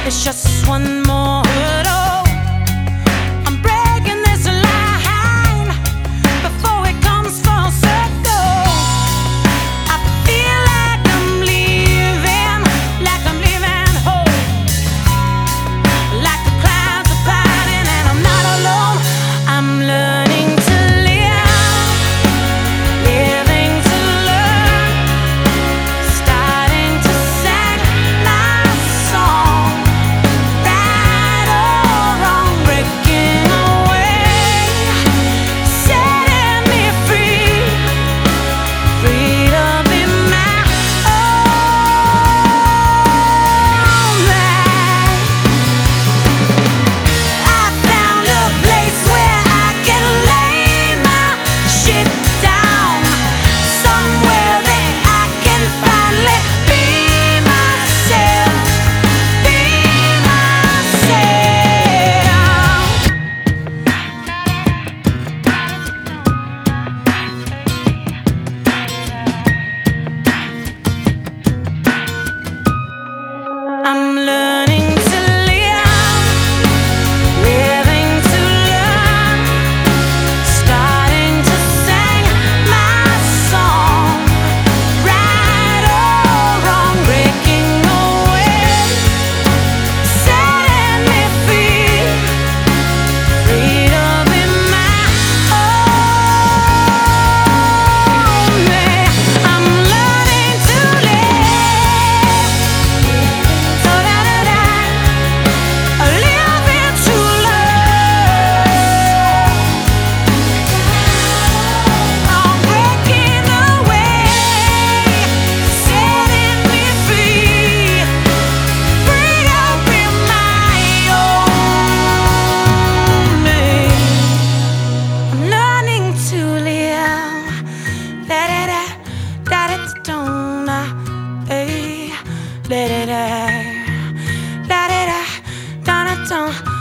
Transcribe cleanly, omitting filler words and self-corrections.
It's just one more hurdle. I'm breaking this line before it comes full circle. I feel like I'm leaving home, like the clouds are parting and I'm not alone. I'm learning to live, living to learn, starting to sing my song. Right or wrong, breaking away, setting me free, free to be my own man. I found a place where I can lay my shit down, somewhere that I can finally be myself, be myself. I'm learning to live, living to learn, starting to sing my song. Right or wrong, breaking away, setting me free, free to be my own man. I'm learning to live, so living to learn. I'm breaking away, setting me free, free to be my own man. I'm learning to live. Da da da da da da da. Hey, da da da da da da da da da.